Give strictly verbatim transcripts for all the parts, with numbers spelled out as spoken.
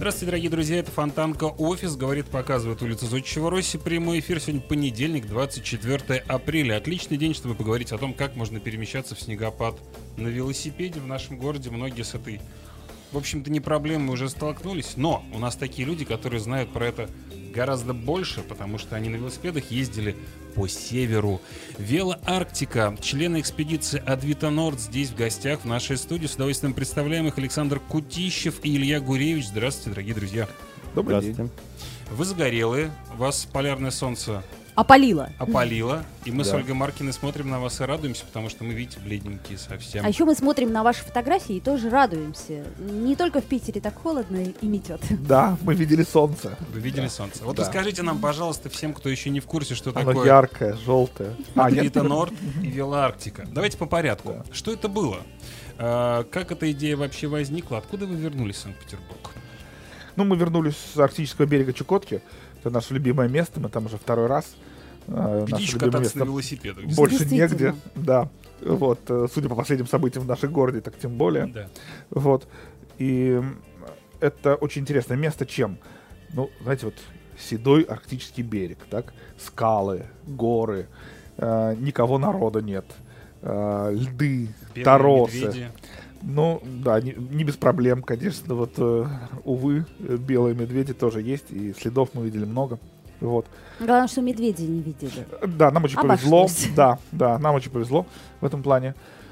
Здравствуйте, дорогие друзья, это Фонтанка Офис, говорит, показывает улица Зодчего Росси. Прямой эфир сегодня понедельник, двадцать четвёртое апреля. Отличный день, чтобы поговорить о том, как можно перемещаться в снегопад на велосипеде в нашем городе. Многие с этой, в общем-то, не проблемой мы уже столкнулись. Но у нас такие люди, которые знают про это гораздо больше, потому что они на велосипедах ездили по северу. Велоарктика, члены экспедиции Адвита Норд здесь в гостях в нашей студии. С удовольствием представляем их Александр Кутищев и Илья Гуревич. Здравствуйте, дорогие друзья. Добрый день. Вы загорелые, вас полярное солнце опалило. опалило. И мы Да. с Ольгой Маркиной смотрим на вас и радуемся, потому что мы, видите, бледненькие совсем. А еще мы смотрим на ваши фотографии и тоже радуемся. Не только в Питере так холодно и метет. Да, мы видели солнце. Вы видели Да. солнце. Вот Да. расскажите нам, пожалуйста, всем, кто еще не в курсе, что Оно такое яркое, желтое. А, нет? Адвита Норд и Велоарктика. Давайте по порядку. Да. Что это было? А, как эта идея вообще возникла? Откуда вы вернулись в Санкт-Петербург? Ну, мы вернулись с арктического берега Чукотки. Это наше любимое место, мы там уже второй раз. Э, Где наше еще любимое кататься на место. велосипедах? Больше Действительно. негде. Да. Вот, э, судя по последним событиям в нашем городе, так тем более. Да. Вот. И это очень интересное место чем? Ну, знаете, вот седой арктический берег, так? Скалы, горы, э, никого народа нет, э, льды, Белые торосы. медведи. Ну, да, не, не без проблем, конечно. Вот, э, увы, э, белые медведи тоже есть, и следов мы видели много. Вот. Главное, что медведи не видели. Да, нам очень повезло. Обошлось. Да, да, нам очень повезло в этом плане.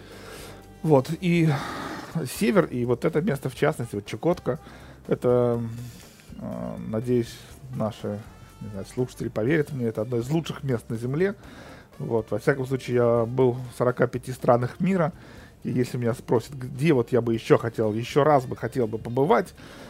Вот, и север, и вот это место в частности, вот Чукотка, это, э, надеюсь, наши, не знаю, слушатели поверят мне, это одно из лучших мест на Земле. Вот, во всяком случае, я был в сорока пяти странах мира, и если меня спросят, где вот я бы еще хотел, еще раз бы хотел бы побывать,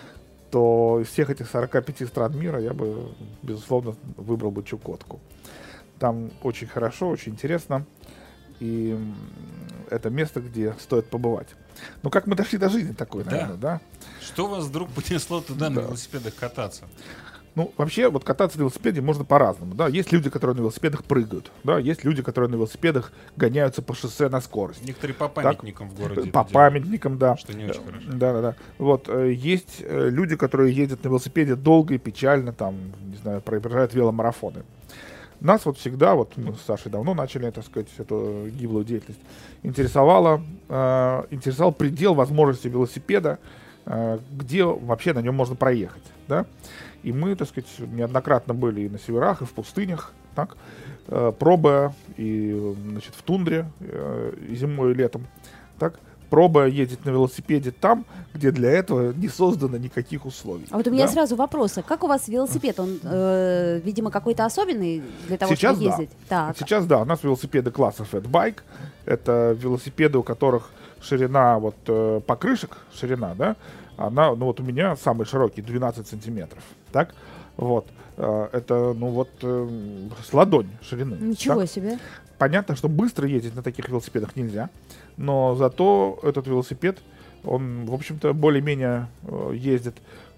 то из всех этих сорока пяти стран мира я бы, безусловно, выбрал бы Чукотку. Там очень хорошо, очень интересно, и м, это место, где стоит побывать. Ну, как мы дошли до жизни такой, Да. наверное, да? Что вас вдруг понесло туда на Да. велосипедах кататься? Ну, вообще, вот кататься на велосипеде можно по-разному, да. Есть люди, которые на велосипедах прыгают, да. Есть люди, которые на велосипедах гоняются по шоссе на скорость. Некоторые по памятникам в городе. По это делают, памятникам, да. Что не очень хорошо. Да, да, да. Вот, э, есть э, люди, которые ездят на велосипеде долго и печально, там, не знаю, проезжают веломарафоны. Нас вот всегда, вот мы с Сашей давно начали, так сказать, эту гиблую деятельность, интересовало, э, интересовал предел возможностей велосипеда, э, где вообще на нем можно проехать, да. И мы, так сказать, неоднократно были и на северах, и в пустынях, так, э, пробуя и, значит, в тундре э, и зимой, и летом, так, пробуя ездить на велосипеде там, где для этого не создано никаких условий. А вот у меня да. сразу вопрос. А как у вас велосипед? Он, э, видимо, какой-то особенный для того, Сейчас чтобы да. ездить? Так. Сейчас, да, у нас велосипеды класса Fatbike. Это велосипеды, у которых ширина вот э, покрышек, ширина, да, она, ну вот у меня самый широкий, двенадцать сантиметров, так, вот, э, это, ну вот, э, с ладонь ширины. Ничего так? себе. Понятно, что быстро ездить на таких велосипедах нельзя, но зато этот велосипед, он, в общем-то, более-менее э, ездит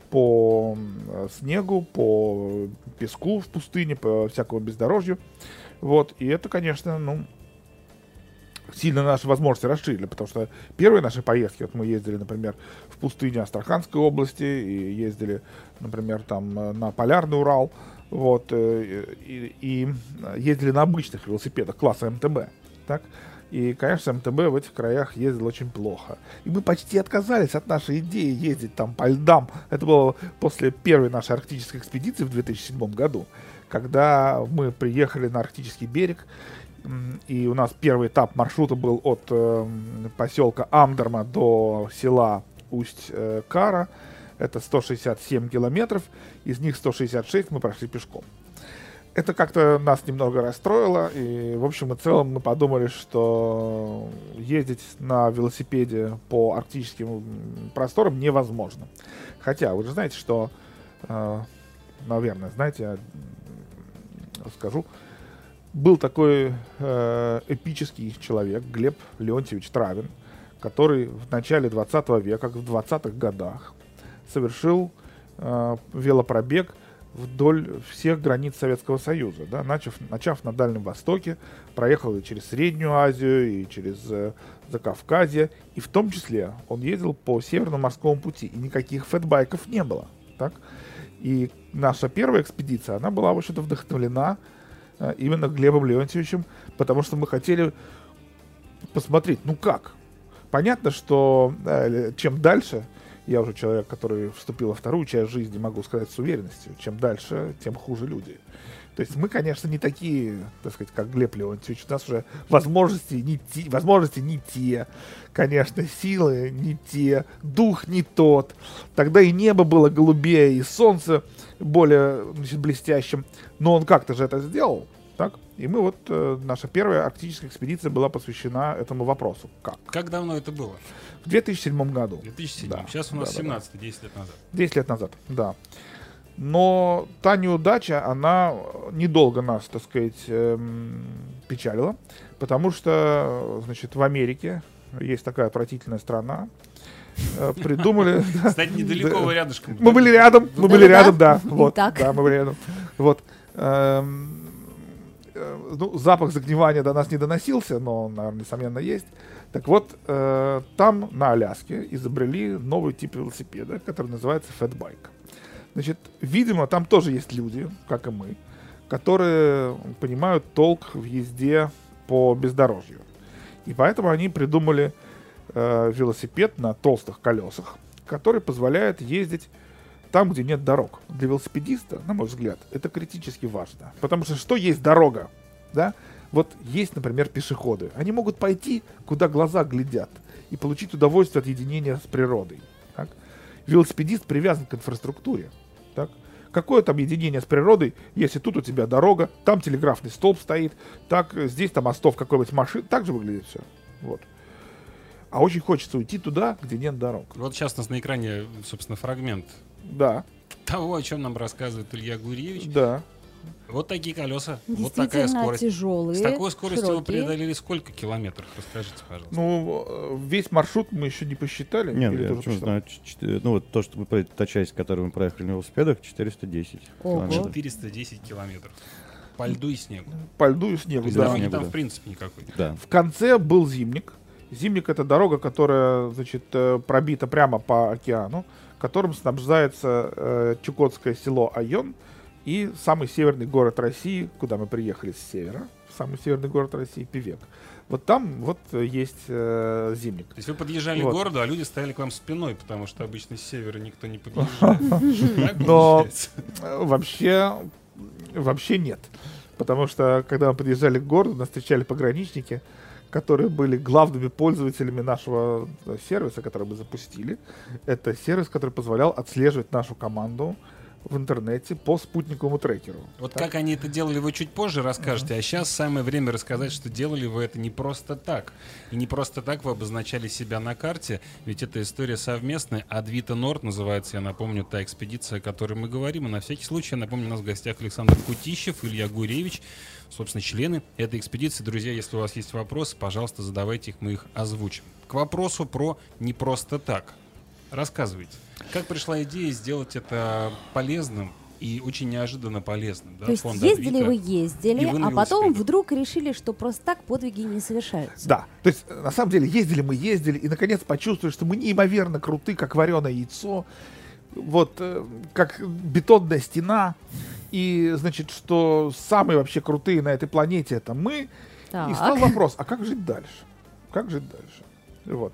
по э, снегу, по песку в пустыне, по всякому бездорожью, вот, и это, конечно, ну, сильно наши возможности расширили, потому что первые наши поездки, вот мы ездили, например, в пустыне Астраханской области, и ездили, например, там э, на Полярный Урал, вот, э, и, и ездили на обычных велосипедах класса эм тэ бэ, так, и, конечно, эм тэ бэ в этих краях ездил очень плохо. И мы почти отказались от нашей идеи ездить там по льдам. Это было после первой нашей арктической экспедиции в две тысячи седьмом году, когда мы приехали на арктический берег, и у нас первый этап маршрута был от э, поселка Амдерма до села Усть-Кара. Это сто шестьдесят семь километров, из них сто шестьдесят шесть мы прошли пешком. Это как-то нас немного расстроило, и в общем и целом мы подумали, что ездить на велосипеде по арктическим просторам невозможно. Хотя, вы же знаете, что, э, наверное, знаете, я расскажу, был такой э, эпический человек, Глеб Леонтьевич Травин, который в начале двадцатого века, в двадцатых годах, совершил э, велопробег вдоль всех границ Советского Союза, да, начав, начав на Дальнем Востоке, проехал и через Среднюю Азию, и через э, Закавказье, и в том числе он ездил по Северному морскому пути, и никаких фэтбайков не было. Так? И наша первая экспедиция, она была, в общем-то, вдохновлена э, именно Глебом Леонтьевичем, потому что мы хотели посмотреть, ну как. Понятно, что э, чем дальше, я уже человек, который вступил во вторую часть жизни, могу сказать с уверенностью, чем дальше, тем хуже люди. То есть мы, конечно, не такие, так сказать, как Глеб Леонтьевич. У нас уже возможности не те, возможности не те, конечно, силы не те, дух не тот. Тогда и небо было голубее, и солнце более, значит, блестящим. Но он как-то же это сделал, так? И мы вот, э, наша первая арктическая экспедиция была посвящена этому вопросу. Как? Как давно это было? В две тысячи седьмом году. В две тысячи седьмом. Да. Сейчас у нас Да, да, семнадцатый, десять лет назад. десять лет назад, да. Но та неудача, она недолго нас, так сказать, эм, печалила, потому что, значит, в Америке есть такая отвратительная страна, э, придумали... Кстати, недалеко вы рядышком. Мы были рядом, мы были рядом, да. Вот, да, мы были рядом. Вот. Ну, запах загнивания до нас не доносился, но он, наверное, несомненно, есть. Так вот, э, там, на Аляске, изобрели новый тип велосипеда, который называется фэтбайк. Значит, видимо, там тоже есть люди, как и мы, которые понимают толк в езде по бездорожью. И поэтому они придумали э, велосипед на толстых колесах, который позволяет ездить там, где нет дорог. Для велосипедиста, на мой взгляд, это критически важно. Потому что что есть дорога? Да? Вот есть, например, пешеходы. Они могут пойти, куда глаза глядят, и получить удовольствие от единения с природой. Так? Велосипедист привязан к инфраструктуре. Так? Какое там единение с природой, если тут у тебя дорога, там телеграфный столб стоит, так, здесь там остов какой-нибудь машин, так же выглядит все. Вот. А очень хочется уйти туда, где нет дорог. Вот сейчас у нас на экране, собственно, фрагмент Да. того, о чем нам рассказывает Илья Гурьевич. Да. Вот такие колеса, вот такая Действительно скорость. тяжелые, С такой скоростью вы широкие. преодолели сколько километров? Расскажите, пожалуйста. Ну, э, весь маршрут мы еще не посчитали. Нет, Или я тоже почему посчитал? знаю, ч- чт- ну вот то, что мы, про- та часть, которую мы проехали на велосипедах, четыреста десять Ого. километров. четыреста десять километров. По льду и снегу. По льду и снегу, То есть да. дороги снегу, там да. в принципе никакой. Да. В конце был Зимник. Зимник — это дорога, которая, значит, э, пробита прямо по океану, которым снабжается э, чукотское село Айон и самый северный город России, куда мы приехали с севера, самый северный город России, Певек. Вот там вот э, есть э, Зимник. То есть вы подъезжали Вот. к городу, а люди стояли к вам спиной, потому что обычно с севера никто не подъезжает. Так Но получается? э, вообще, вообще нет. Потому что, когда мы подъезжали к городу, нас встречали пограничники, которые были главными пользователями нашего э, сервиса, который мы запустили. Это сервис, который позволял отслеживать нашу команду в интернете по спутниковому трекеру. Вот Так? как они это делали, вы чуть позже расскажете, а сейчас самое время рассказать, что делали вы это не просто так. И не просто так вы обозначали себя на карте, ведь это история совместная. Адвита Норд называется, я напомню, та экспедиция, о которой мы говорим. И на всякий случай, я напомню, у нас в гостях Александр Кутищев, Илья Гурьевич, собственно, члены этой экспедиции. Друзья, если у вас есть вопросы, пожалуйста, задавайте их, мы их озвучим. К вопросу про «не просто так». Рассказывайте, как пришла идея сделать это полезным и очень неожиданно полезным? Да, То есть фонд ездили Адвита. вы, ездили, и вы на а потом велосипедах. вдруг решили, что просто так подвиги не совершаются. Да, то есть э, на самом деле ездили мы, ездили, и наконец почувствовали, что мы неимоверно круты, как вареное яйцо, вот, э, как бетонная стена, и, значит, что самые вообще крутые на этой планете — это мы. Так. И стал вопрос, а как жить дальше? Как жить дальше? Вот.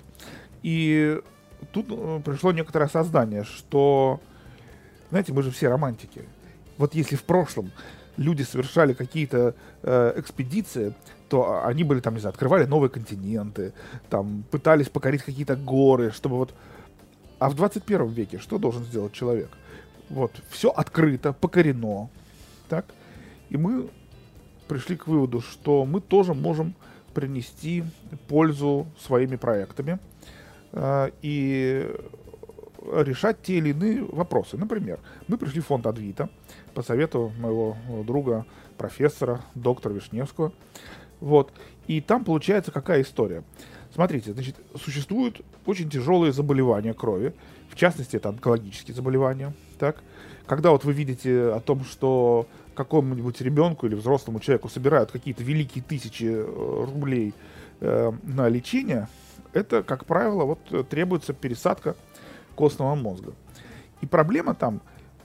И тут э, пришло некоторое осознание, что, знаете, мы же все романтики. Вот если в прошлом люди совершали какие-то э, экспедиции, то они были там, не знаю, открывали новые континенты, там пытались покорить какие-то горы, чтобы вот... А в двадцать первом веке что должен сделать человек? Вот, все открыто, покорено, так? И мы пришли к выводу, что мы тоже можем принести пользу своими проектами э, и решать те или иные вопросы. Например, мы пришли в фонд Адвита по совету моего друга, профессора, доктора Вишневского. Вот. И там получается какая история. Смотрите, значит, существуют очень тяжелые заболевания крови, в частности, это онкологические заболевания. Так? Когда вот вы видите о том, что какому-нибудь ребенку или взрослому человеку собирают какие-то великие тысячи э, рублей э, на лечение, это, как правило, вот, требуется пересадка костного мозга. И проблема там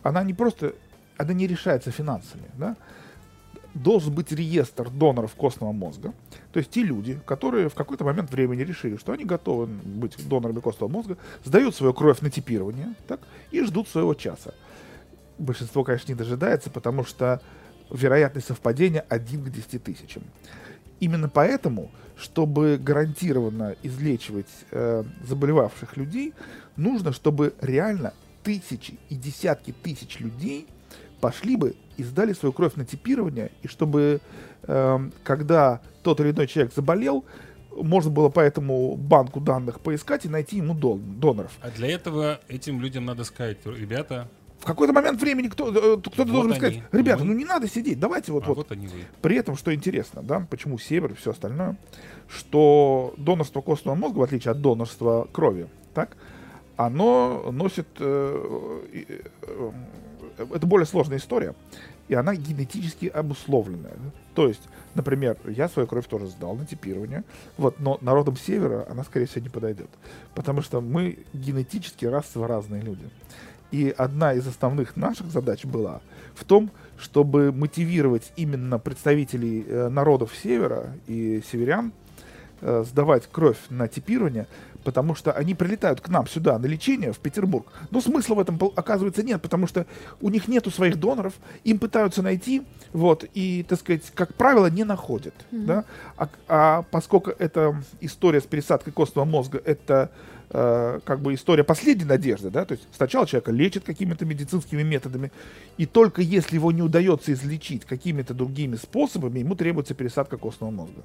она не просто, она не решается финансами, да? Должен быть реестр доноров костного мозга. То есть те люди, которые в какой-то момент времени решили, что они готовы быть донорами костного мозга, сдают свою кровь на типирование, так, и ждут своего часа. Большинство, конечно, не дожидается, потому что вероятность совпадения один к десяти тысячам. Именно поэтому, чтобы гарантированно излечивать э, заболевавших людей, нужно, чтобы реально тысячи и десятки тысяч людей пошли бы и сдали свою кровь на типирование, и чтобы, э, когда тот или иной человек заболел, можно было по этому банку данных поискать и найти ему дон- доноров. А для этого этим людям надо сказать, ребята... В какой-то момент времени кто, э, кто-то Вот должен они, сказать, ребята, мы. ну не надо сидеть, давайте вот, А вот. вот они вы. При этом, что интересно, да, почему север и все остальное, что донорство костного мозга, в отличие от донорства крови, так, оно носит... Э, э, э, это более сложная история, и она генетически обусловленная. То есть, например, я свою кровь тоже сдал на типирование, вот, но народам севера она, скорее всего, не подойдет, потому что мы генетически расово разные люди. И одна из основных наших задач была в том, чтобы мотивировать именно представителей э, народов севера и северян э, сдавать кровь на типирование, потому что они прилетают к нам сюда на лечение, в Петербург. Но смысла в этом, оказывается, нет, потому что у них нету своих доноров, им пытаются найти, вот, и, так сказать, как правило, не находят. Mm-hmm. Да? А, а поскольку эта история с пересадкой костного мозга, это э, как бы история последней надежды, да, то есть сначала человека лечат какими-то медицинскими методами, и только если его не удается излечить какими-то другими способами, ему требуется пересадка костного мозга.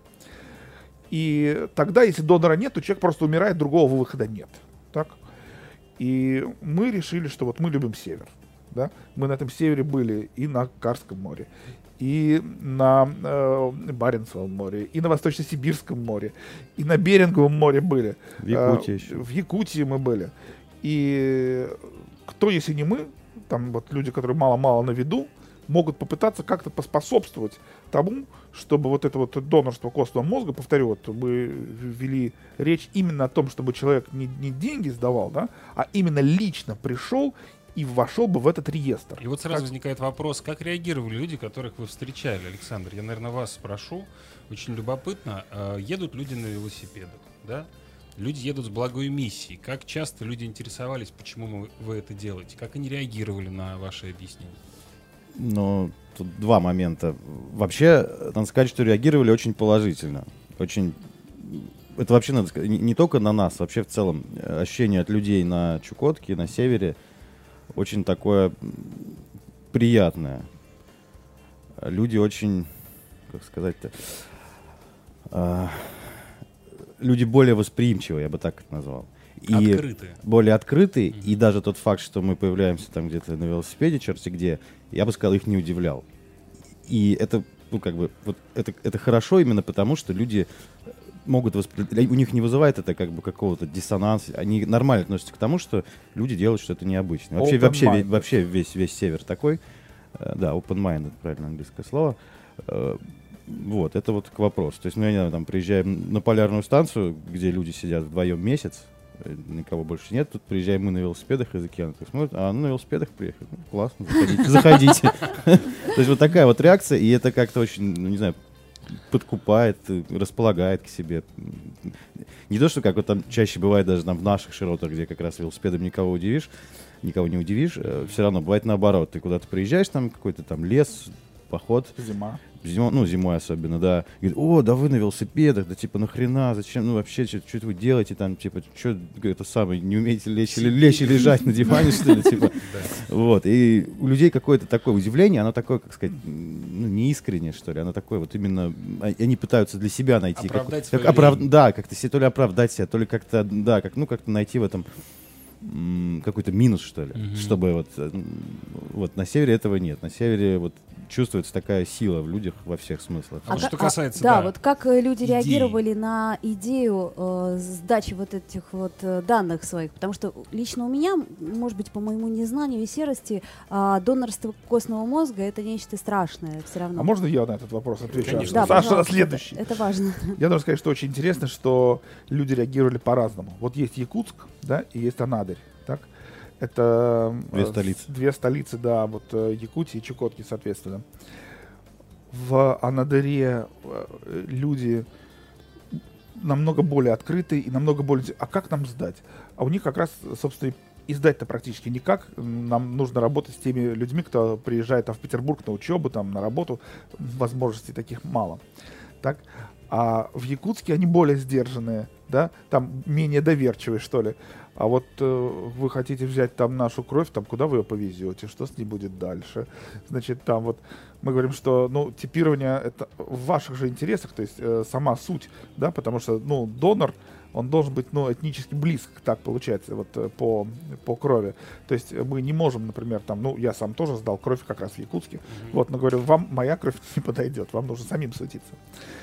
И тогда, если донора нет, то человек просто умирает, другого выхода нет. Так? И мы решили, что вот мы любим север. Да? Мы на этом севере были и на Карском море, и на э, Баренцевом море, и на Восточно-Сибирском море, и на Беринговом море были. В Якутии э, еще. В Якутии мы были. И кто, если не мы, там вот люди, которые мало-мало на виду, могут попытаться как-то поспособствовать тому, чтобы вот это вот донорство костного мозга, повторю, вот мы ввели речь именно о том, чтобы человек не, не деньги сдавал, да, а именно лично пришел и вошел бы в этот реестр. И вот сразу как... возникает вопрос, как реагировали люди, которых вы встречали, Александр? Я, наверное, вас спрошу. Очень любопытно. Едут люди на велосипедах, да? Люди едут с благой миссией. Как часто люди интересовались, почему вы это делаете? Как они реагировали на ваши объяснения? Ну, тут два момента. Вообще, надо сказать, что реагировали очень положительно. Очень... Это вообще, надо сказать, не, не только на нас, вообще в целом. Ощущение от людей на Чукотке, на севере очень такое приятное. Люди очень, как сказать-то, а, люди более восприимчивые, я бы так это назвал. И открытые. Более открытые. Mm-hmm. И даже тот факт, что мы появляемся там где-то на велосипеде, черти где, я бы сказал, их не удивлял. И это, ну, как бы, вот это, это хорошо именно потому, что люди могут воспринимать, у них не вызывает это как бы какого-то диссонанса. Они нормально относятся к тому, что люди делают что-то необычное. Вообще, вообще, весь, вообще весь, весь север такой. Да, open mind, это правильно английское слово. Вот, это вот к вопросу. То есть мы, ну, там приезжаем на полярную станцию, где люди сидят вдвоем месяц, никого больше нет, тут приезжаем мы на велосипедах из океана, так смотрят, а, ну на велосипедах приехали, ну, классно, заходите, заходите. То есть вот такая вот реакция, и это как-то очень, ну не знаю, подкупает, располагает к себе. Не то, что как вот там чаще бывает даже там в наших широтах, где как раз велосипедом никого удивишь, никого не удивишь, все равно бывает наоборот, ты куда-то приезжаешь, там какой-то там лес, поход. Зима. Зимой, ну, зимой особенно, да. Говорит, о, да вы на велосипедах, да типа нахрена, зачем, ну вообще, что это вы делаете там, типа, что это самое, не умеете лечь или, лечь и лежать на диване, что ли, типа. Вот, и у людей какое-то такое удивление, оно такое, как сказать, ну, неискреннее, что ли, оно такое вот именно, они пытаются для себя найти. Оправдать как, свою как оправ... лень. Да, как-то себе, то ли оправдать себя, то ли как-то, да, как, ну, как-то найти в этом м- какой-то минус, что ли, Mm-hmm. чтобы вот, вот на севере этого нет, на севере вот чувствуется такая сила в людях во всех смыслах. А вот ка- что касается, да, да, вот как э, люди идей. реагировали на идею э, сдачи вот этих вот э, данных своих, потому что лично у меня, может быть, по моему незнанию и серости, э, донорство костного мозга — это нечто страшное все равно. А можно я на этот вопрос отвечу? Конечно. А Да, Саша пожалуйста, следующий. Это, это важно. Я должен сказать, что очень интересно, что люди реагировали по-разному. Вот есть Якутск, да, и есть Анадырь, так? Это Две э, столицы. Две столицы, да, вот э, Якутии и Чукотки, соответственно. В Анадыре э, люди намного более открытые и намного более... А как нам сдать? А у них как раз, собственно, и сдать-то практически никак. Нам нужно работать с теми людьми, кто приезжает там, в Петербург на учебу, там, на работу. Возможностей таких мало. Так? А в Якутске они более сдержанные, да, там менее доверчивые, что ли. А вот э, вы хотите взять там нашу кровь, там куда вы ее повезете, что с ней будет дальше. Значит, там вот мы говорим, что, ну, типирование это в ваших же интересах, то есть э, сама суть, да, потому что, ну, донор, он должен быть, ну, этнически близок, так получается, вот э, по, по крови. То есть мы не можем, например, там, ну, я сам тоже сдал кровь как раз в Якутске, mm-hmm. вот, но говорю, вам моя кровь не подойдет, вам нужно самим светиться.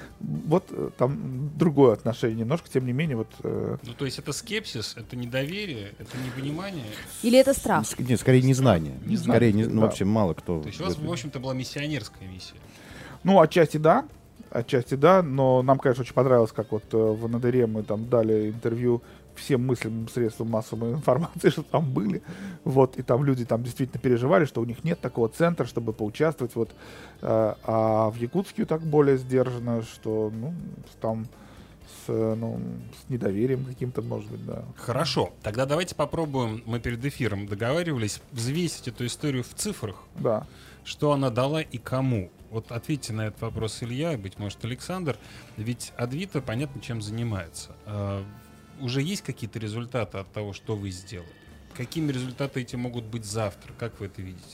Вот э, там другое отношение немножко, тем не менее, вот... Э... Ну, то есть это скепсис, это недоверие, это непонимание? Или это страх? Нет, скорее незнание. Незнание. Скорее, не, ну, Да. вообще мало кто... То есть у вас, в общем-то, была миссионерская миссия? Ну, отчасти да, отчасти да, но нам, конечно, очень понравилось, как вот э, в Анадыре мы там дали интервью всем мыслимым средствам массовой информации, что там были, вот, и там люди там действительно переживали, что у них нет такого центра, чтобы поучаствовать, вот, э, а в Якутске так более сдержанно, что, ну, там с, э, ну, с недоверием каким-то, может быть, да. Хорошо, тогда давайте попробуем, мы перед эфиром договаривались, взвесить эту историю в цифрах, Да. что она дала и кому. Вот ответьте на этот вопрос Илья, и, быть может, Александр, ведь Адвита, понятно, чем занимается. А, уже есть какие-то результаты от того, что вы сделали? Какими результаты эти могут быть завтра? Как вы это видите?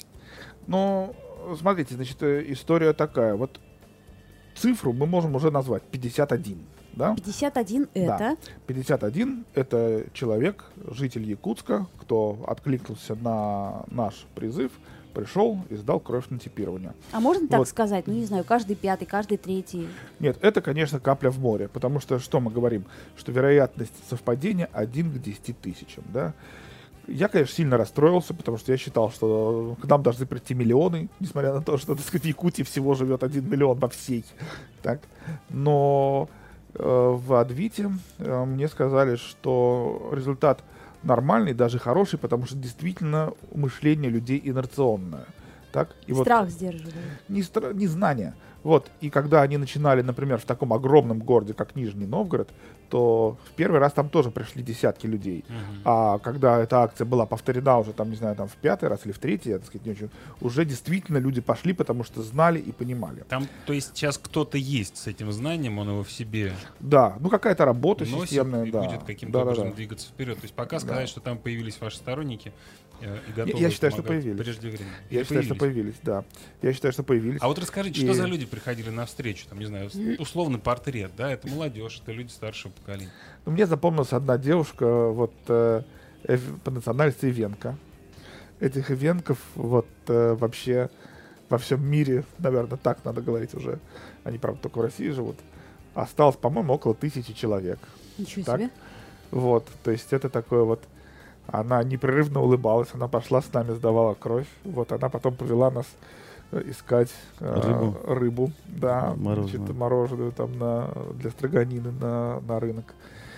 Ну, смотрите, значит, э, история такая, вот цифру мы можем уже назвать пятьдесят один, да? пятьдесят один это? Да. пятьдесят один это человек, житель Якутска, кто откликнулся на наш призыв, пришел и сдал кровь на типирование. А можно так Вот. сказать? Ну, не знаю, каждый пятый, каждый третий. Нет, это, конечно, капля в море, потому что что мы говорим? Что вероятность совпадения один к десяти тысячам, да? Я, конечно, сильно расстроился, потому что я считал, что к нам должны прийти миллионы, несмотря на то, что, так сказать, в Якутии всего живет один миллион во всей. Так? Но э, в Адвите э, мне сказали, что результат нормальный, даже хороший, потому что действительно мышление людей инерционное. Так? И вот Страх сдерживает. не, стра- не знание. Вот. И когда они начинали, например, в таком огромном городе, как Нижний Новгород, то в первый раз там тоже пришли десятки людей. Мгм. А когда эта акция была повторена уже, там, не знаю, там в пятый раз или в третий, я, так сказать, не очень, уже действительно люди пошли, потому что знали и понимали. Там, то есть сейчас кто-то есть с этим знанием, он его в себе Да, ну какая-то работа носит системная, и да. будет каким-то Да, да, образом да. двигаться вперед. То есть пока Да. сказать, что там появились ваши сторонники э, и готовы я считаю, что помогать появились. преждевременно. Я Или считаю, что появились? появились, да. Я считаю, что появились. А вот расскажите, И- что за люди приходили на встречу? Там, не знаю, с- условный портрет, да? Это молодежь, это люди старшего поколения. Ну, мне запомнилась одна девушка, вот, э, э, по национальности Ивенко. Этих Ивенков, вот, э, вообще во всем мире, наверное, так надо говорить уже, они, правда, только в России живут, осталось, по-моему, около тысячи человек. Ничего Так? себе. Вот, то есть это такое вот, она непрерывно улыбалась, она пошла с нами, сдавала кровь, вот, она потом повела нас э, искать э, Рыбу. рыбу, да, Мороженое. значит, мороженое там на, для строганины на, на рынок.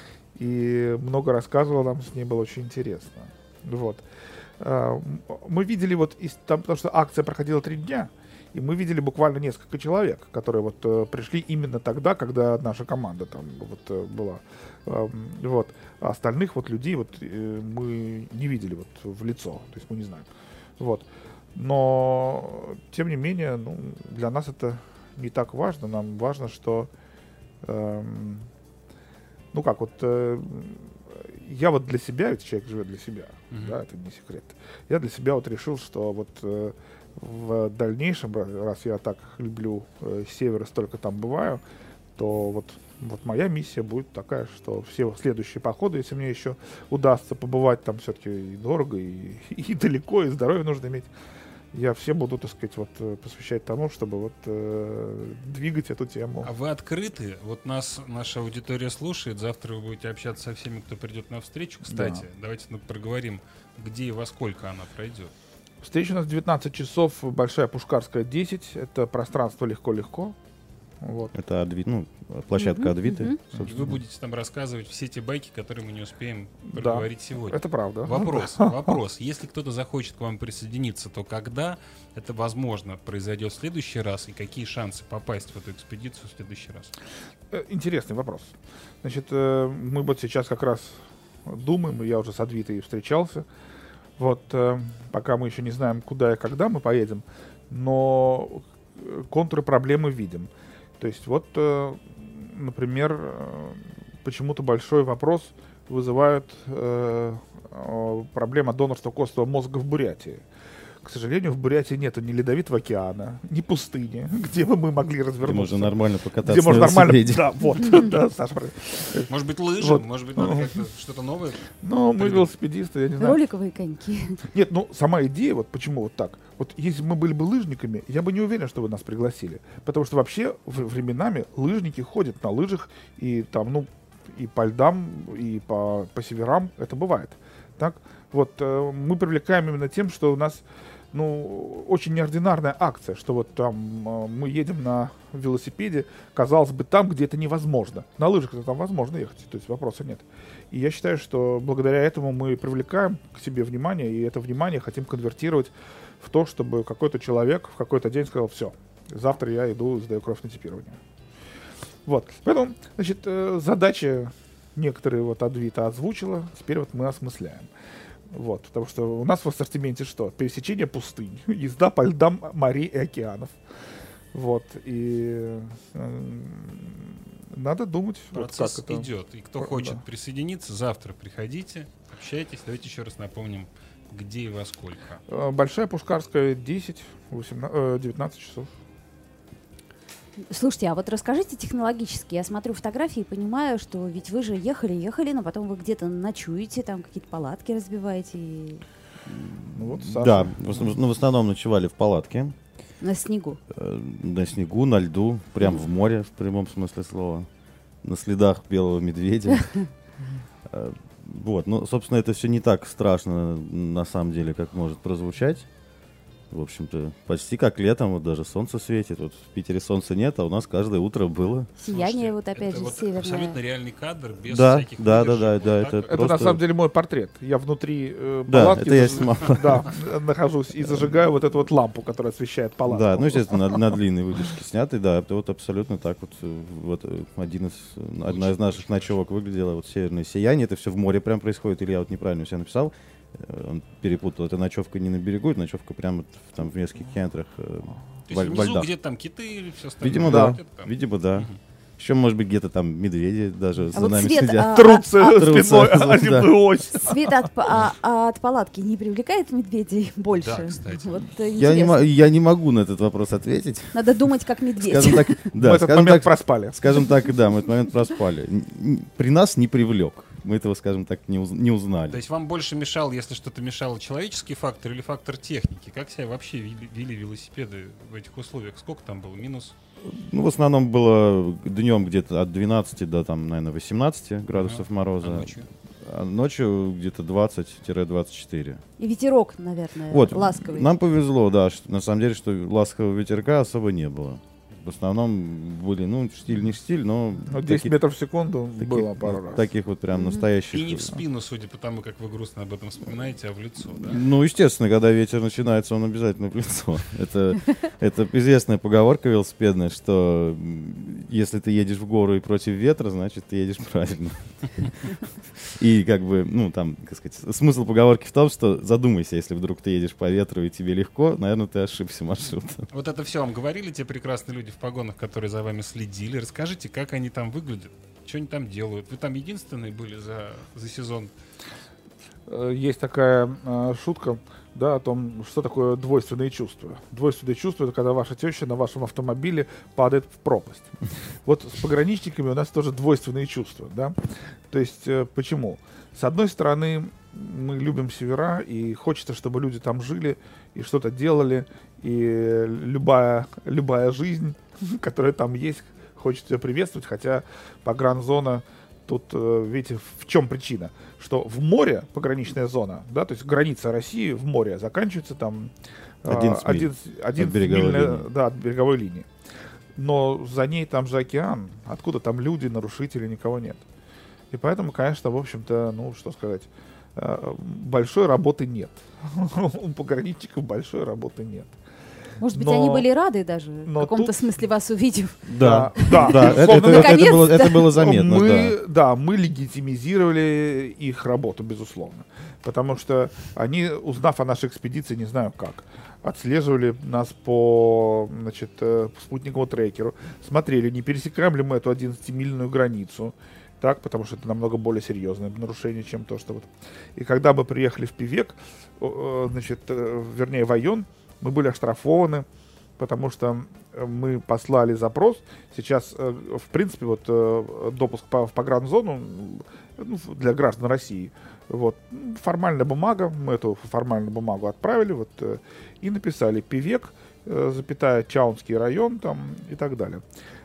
И много рассказывала нам, с ней было очень интересно. Вот. А, м- Мы видели вот, из, там, потому что акция проходила три дня, и мы видели буквально несколько человек, которые вот э, пришли именно тогда, когда наша команда там вот э, была. Ам, Вот. А остальных вот людей вот э, мы не видели вот в лицо, то есть мы не знаем. Вот. Но, тем не менее, ну, для нас это не так важно. Нам важно, что эм, ну как, вот э, я вот для себя, ведь человек живет для себя, Мгм. да, это не секрет. Я для себя вот решил, что вот э, в дальнейшем, ра- раз я так люблю э, север и столько там бываю, то вот, вот моя миссия будет такая, что все следующие походы, если мне еще удастся побывать там все-таки и дорого, и, и далеко, и здоровье нужно иметь, я все буду, так сказать, вот э, посвящать тому, чтобы вот э, двигать эту тему. А вы открыты? Вот нас наша аудитория слушает. Завтра вы будете общаться со всеми, кто придет на встречу. Кстати, давайте ну, проговорим, где и во сколько она пройдет. Встреча у нас девятнадцать часов, Большая Пушкарская, десять. Это пространство легко-легко. Вот. Это Адви- ну, площадка Мгм, Адвиты. мгм. собственно. Вы будете там рассказывать все те байки, которые мы не успеем Да. проговорить сегодня. Это правда. Вопрос, вопрос. Если кто-то захочет к вам присоединиться, то когда это, возможно, произойдет в следующий раз, и какие шансы попасть в эту экспедицию в следующий раз? Э, Интересный вопрос. Значит, э, мы вот сейчас как раз думаем, я уже с Адвитой встречался. Вот, э, пока мы еще не знаем, куда и когда мы поедем, но э, контуры проблемы видим. То есть вот, э, например, э, почему-то большой вопрос вызывает э, э, проблема донорства костного мозга в Бурятии. К сожалению, в Бурятии нету ни Ледовитого океана, ни пустыни, где бы мы могли Где развернуться. можно нормально покататься Где можно на нормально... велосипеде. Да, вот, да, Саша. Может быть, лыжи? Вот. Может быть, надо как-то что-то новое? Ну, мы Придумать. велосипедисты, я не знаю. Роликовые коньки. Нет, ну, сама идея, вот почему вот так. Вот если бы мы были бы лыжниками, я бы не уверен, что вы нас пригласили. Потому что вообще в- временами лыжники ходят на лыжах, и там, ну, и по льдам, и по, по северам это бывает. Так? Вот э, мы привлекаем именно тем, что у нас, ну, очень неординарная акция, что вот там э, мы едем на велосипеде, казалось бы, там, где это невозможно. На лыжах это там возможно ехать, то есть вопроса нет. И я считаю, что благодаря этому мы привлекаем к себе внимание, и это внимание хотим конвертировать в то, чтобы какой-то человек в какой-то день сказал: все, завтра я иду, сдаю кровь на типирование. Вот. Поэтому, значит, э, задачи некоторые вот Адвита озвучила, теперь вот мы осмысляем. Вот, потому что у нас в ассортименте что? Пересечение пустынь, езда по льдам морей и океанов. Вот, и э, надо думать, вот Процесс как это. идет. И кто Да. хочет присоединиться, завтра приходите, общайтесь. Давайте еще раз напомним, где и во сколько. Э, Большая Пушкарская, десять, восемнадцать, э, девятнадцать часов. Слушайте, а вот расскажите технологически. Я смотрю фотографии и понимаю, что ведь вы же ехали, ехали, но потом вы где-то ночуете, там какие-то палатки разбиваете и- Ну вот, Саша. Да, в, основ- ну, в основном ночевали в палатке, на снегу. э, на снегу, на льду, прям в море, в прямом смысле слова, на следах белого медведя. Э, Вот, ну, собственно, это все не так страшно, на самом деле, как может прозвучать. В общем-то, почти как летом, вот даже солнце светит. Вот в Питере солнца нет, а у нас каждое утро было. Сияние Слушайте, вот опять это же вот северное. абсолютно реальный кадр, без Да, всяких да, да, выдержек. да, Вот да, так это вот. Это просто- на самом деле мой портрет. Я внутри э, Да, палатки это я заж- снимал. да, нахожусь и зажигаю вот эту вот лампу, которая освещает палатку. Да, ну, естественно, на, на длинной выдержке сняты, да, это вот абсолютно так вот, э, вот э, один из, э, одна из наших ночевок выглядела, вот «Северное сияние», это все в море прям происходит, или я вот неправильно все написал, э, он перепутал, это ночевка не на берегу, это ночевка прямо вот в- там в нескольких километрах э, То во, есть во внизу льдах. где-то там киты или все остальное. Видимо, Да. да, Где-то там. видимо, да. Мгм. Еще, может быть, где-то там медведи даже А за вот нами свет, следят. а, Трутся а- спиной Трутся, о земную ось. Свет от, па- а- а от палатки не привлекает медведей больше? Да, кстати. Вот, э, Я не, интересно. мо- я не могу на этот вопрос ответить. Надо думать как медведь. Скажем так, Мы да, этот скажем момент так, проспали. скажем так, да, мы этот момент проспали. Н- н- При нас не привлек. Мы этого, скажем так, не, уз- не узнали. То есть вам больше мешал, если что-то мешало, человеческий фактор или фактор техники? Как себя вообще вели, вели велосипеды в этих условиях? Сколько там было? Минус? Ну, в основном было днем где-то от двенадцати до, там, наверное, восемнадцати градусов Ага. мороза. А ночью? А ночью где-то двадцать-двадцать четыре. И ветерок, наверное, Вот, ласковый. нам повезло, да, что, на самом деле, что ласкового ветерка особо не было. В основном были, ну, штиль не штиль, но... Ну, десять таки- метров в секунду таких- было пару раз. Таких вот прям Мгм. настоящих... И не в спину, судя по тому, как вы грустно об этом вспоминаете, а в лицо, да? Ну, естественно, когда ветер начинается, он обязательно в лицо. Это, это известная поговорка велосипедная, что м, если ты едешь в гору и против ветра, значит, ты едешь правильно. И как бы, ну, там, как сказать, смысл поговорки в том, что задумайся, если вдруг ты едешь по ветру и тебе легко, наверное, ты ошибся маршрутом. Вот это все вам говорили те прекрасные люди в погонах, которые за вами следили. Расскажите, как они там выглядят, что они там делают. Вы там единственные были за, за сезон? Э, Есть такая э, шутка, да, о том, что такое двойственные чувства. Двойственные чувства — это когда ваша теща на вашем автомобиле падает в пропасть. Вот с пограничниками у нас тоже двойственные чувства, да. То есть э, почему? С одной стороны, мы любим севера, и хочется, чтобы люди там жили и что-то делали, и любая, любая жизнь, которая там есть, хочется ее приветствовать, хотя погранзона тут, э, видите, в чем причина? Что в море пограничная зона, да, то есть граница России в море заканчивается там э, одиннадцать миль одиннадцать одиннадцать от береговой мильная- линии. да, от береговой линии. но за ней там же океан. Откуда там люди, нарушители, никого нет. И поэтому, конечно, в общем-то, ну, что сказать, э, большой работы нет. У пограничников большой работы нет. Может быть, Но- они были рады даже, в но каком-то тут- смысле вас увидев. Да, да, да, это, безусловно, это- это было, наконец-то. это было заметно, мы, да. да, мы легитимизировали их работу, безусловно. Потому что они, узнав о нашей экспедиции, не знаю как, отслеживали нас по, значит, э, спутниковому трекеру, смотрели, не пересекаем ли мы эту одиннадцатимильную границу, так, потому что это намного более серьезное нарушение, чем то, что вот. И когда мы приехали в Певек, э, значит, э, вернее, в Айон, мы были оштрафованы, потому что э, мы послали запрос. Сейчас, э, в принципе, вот э, допуск по, в погранзону, ну, для граждан России, вот, м, формальная бумага, мы эту формальную бумагу отправили, вот, э, и написали Певек, э, запятая, Чаунский район, там, и так далее.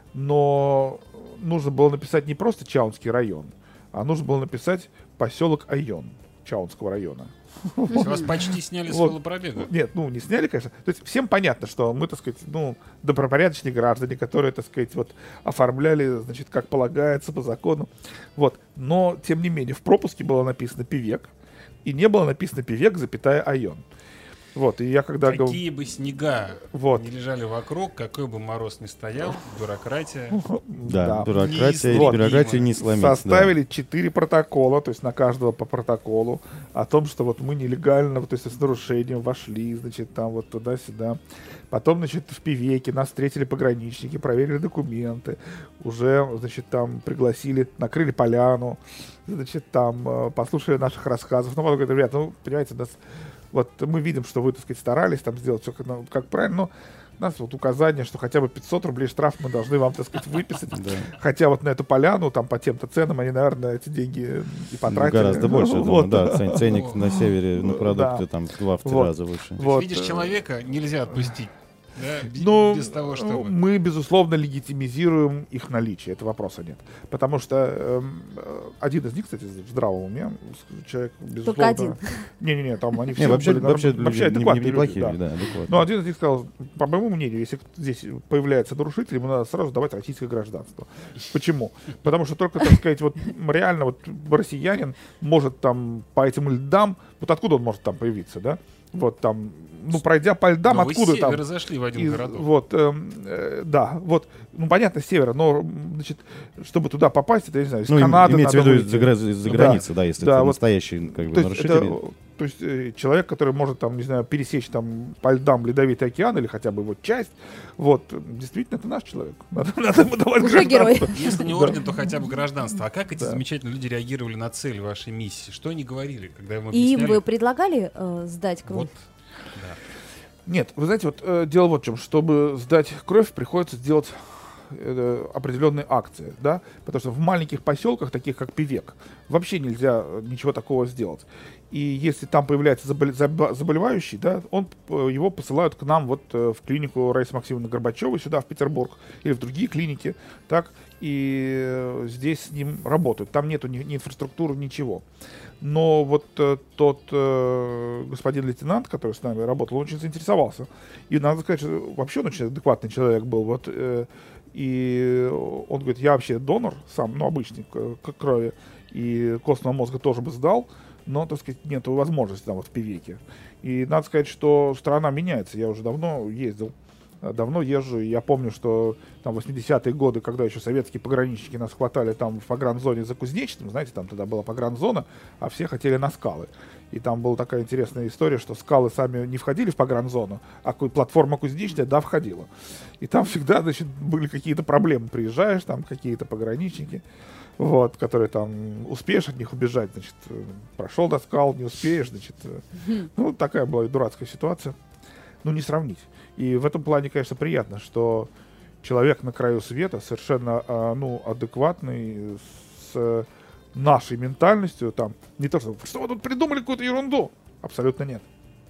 Но нужно было написать не просто Чаунский район, а нужно было написать поселок Айон Чаунского района. То есть вас почти сняли с Вот. велопробега. Нет, ну, не сняли, конечно. То есть всем понятно, что мы, так сказать, ну, добропорядочные граждане, которые, так сказать, вот, оформляли, значит, как полагается, по закону. Вот. Но, тем не менее, в пропуске было написано Певек, и не было написано Певек, запятая Айон. Вот, и я когда говорю... Какие бы снега Вот. не лежали вокруг, какой бы мороз ни стоял, бюрократия. Да, бюрократия, Неистребимо. бюрократию не сломить. да. Составили четыре протокола, то есть на каждого по протоколу, о том, что вот мы нелегально, то есть с нарушением вошли, значит, там вот туда-сюда. Потом, значит, в Певеке нас встретили пограничники, проверили документы, уже, значит, там пригласили, накрыли поляну, значит, там э, послушали наших рассказов. Ну, потом говорят, ребят, ну, понимаете, нас, вот мы видим, что вы, так сказать, старались там сделать все как, ну, как правильно, но у нас вот указание, что хотя бы пятьсот рублей штраф мы должны вам, так сказать, выписать. Да. Хотя вот на эту поляну, там по тем-то ценам, они, наверное, эти деньги и Ну, потратили. гораздо больше, я думаю, Вот. да, цен- ценник на севере на Да. продукты там в два в три Вот. раза выше. То есть Вот, видишь э, человека, нельзя отпустить. Да, б- Ну, без того, ну, чтобы. мы, безусловно, легитимизируем их наличие, это вопроса нет. Потому что эм, э, один из них, кстати, в здравом уме, с- человек, безусловно... один. Не-не-не, там они все Не, вообще, были вообще, норм- вообще люди не- адекватные не- неплохие люди, люди, да, адекватные. Но один из них сказал, по моему мнению, если здесь появляется нарушитель, ему надо сразу давать российское гражданство. Почему? Потому что только, так сказать, вот реально вот россиянин может там по этим льдам, вот откуда он может там появиться, да? Вот там, ну, пройдя по льдам, Но вы откуда с там? севера зашли в один Из- городок. Вот, эм, э, да, вот, ну, понятно, с севера, но, м, значит, чтобы туда попасть, это, я не знаю, из Ну, им- Канады имеется в надо виду выйти. из-за гра- из-за Да. границы, да, если Да, это вот. настоящий как бы То есть, нарушитель. это, то есть э, человек, который может там, не знаю, пересечь там по льдам Ледовитый океан или хотя бы вот часть, вот, э, действительно, это наш человек. Надо, надо ему давать Уже герой. гражданство. Если не Да. орден, то хотя бы гражданство. А как эти Да. замечательные люди реагировали на цель вашей миссии? Что они говорили, когда им И объясняли? им вы предлагали э, сдать кровь? Вот, да. Нет, вы знаете, вот э, дело вот в чем. Чтобы сдать кровь, приходится сделать э, определенные акции, да, потому что в маленьких поселках, таких как Певек, вообще нельзя э, ничего такого сделать. И если там появляется заболе- заба- заболевающий, да, он, э, его посылают к нам вот э, в клинику Раисы Максимовны Горбачевой сюда, в Петербург, или в другие клиники, так, и э, здесь с ним работают. Там нету ни, ни инфраструктуры, ничего. Но вот э, тот э, господин лейтенант, который с нами работал, он очень заинтересовался. И надо сказать, что вообще он очень адекватный человек был. Вот, э, и он говорит, я вообще донор сам, ну, обычный, к, к крови, и костного мозга тоже бы сдал, но, так сказать, нет возможности там вот в Певеке. И надо сказать, что страна меняется. Я уже давно ездил, э, давно езжу. И я помню, что там в восьмидесятые годы, когда еще советские пограничники нас хватали там в погранзоне за Кузнечным, знаете, там тогда была погранзона, а все хотели на скалы. И там была такая интересная история, что скалы сами не входили в погранзону, а ку- платформа Кузнечная, да, входила. И там всегда, значит, были какие-то проблемы. Приезжаешь, там какие-то пограничники, вот, которые там, успеешь от них убежать, значит, э, прошел до скал, не успеешь, значит. э, Ну, такая была и дурацкая ситуация. Ну, не сравнить. И в этом плане, конечно, приятно, что человек на краю света, совершенно, а, ну, адекватный, с э, нашей ментальностью, там, не то, что, что вы тут придумали какую-то ерунду. Абсолютно нет.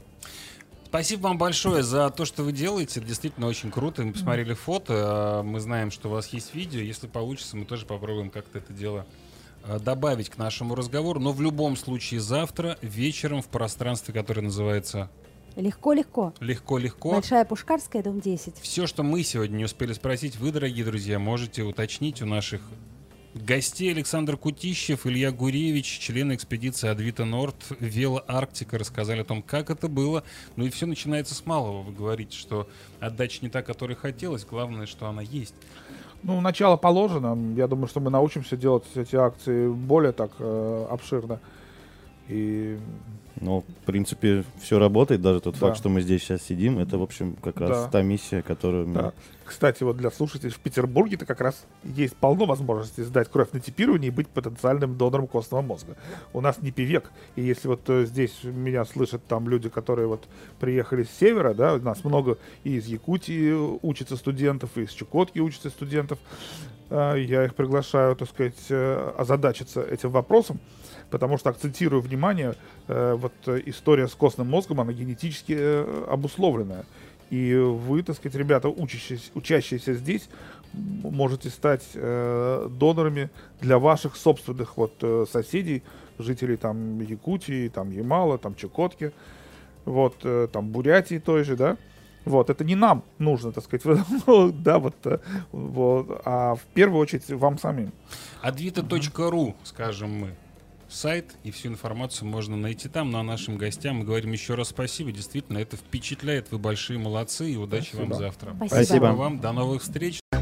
Спасибо вам большое за то, что вы делаете. Это действительно очень круто. Мы посмотрели фото. а, Мы знаем, что у вас есть видео. Если получится, мы тоже попробуем как-то это дело а, добавить к нашему разговору. Но в любом случае завтра вечером в пространстве, которое называется Легко-легко. Легко-легко. Большая Пушкарская, дом десять. Все, что мы сегодня не успели спросить, вы, дорогие друзья, можете уточнить у наших гостей. Александр Кутищев, Илья Гуревич, члены экспедиции Адвита Норд, Вело Арктика, рассказали о том, как это было. Ну и все начинается с малого. Вы говорите, что отдача не та, которой хотелось, главное, что она есть. Ну, начало положено. Я думаю, что мы научимся делать эти акции более так э, обширно. И Ну, в принципе, все работает. Даже тот Да. факт, что мы здесь сейчас сидим, это, в общем, как раз Да. та миссия, которую мы... да. Кстати, вот для слушателей, в Петербурге-то как раз есть полно возможностей сдать кровь на типирование и быть потенциальным донором костного мозга. У нас не пивек, и если вот э, здесь меня слышат там люди, которые вот приехали с севера, да, у нас много и из Якутии учатся студентов, и из Чукотки учатся студентов, э, я их приглашаю, так сказать, э, озадачиться этим вопросом, потому что акцентирую внимание, э, вот э, история с костным мозгом, она генетически э, обусловленная. И вы, так сказать, ребята, учащиеся, учащиеся здесь, м- можете стать э, донорами для ваших собственных вот э, соседей, жителей там Якутии, там Ямала, там Чукотки, вот, э, там Бурятии той же, да. Вот, это не нам нужно, так сказать, да, вот, э, вот, а в первую очередь вам самим. адвита точка ру, скажем мы. Сайт, и всю информацию можно найти там. Ну а нашим гостям мы говорим еще раз спасибо. Действительно, это впечатляет. Вы большие молодцы, и удачи Спасибо. вам завтра. Спасибо. Спасибо. Вам. До новых встреч.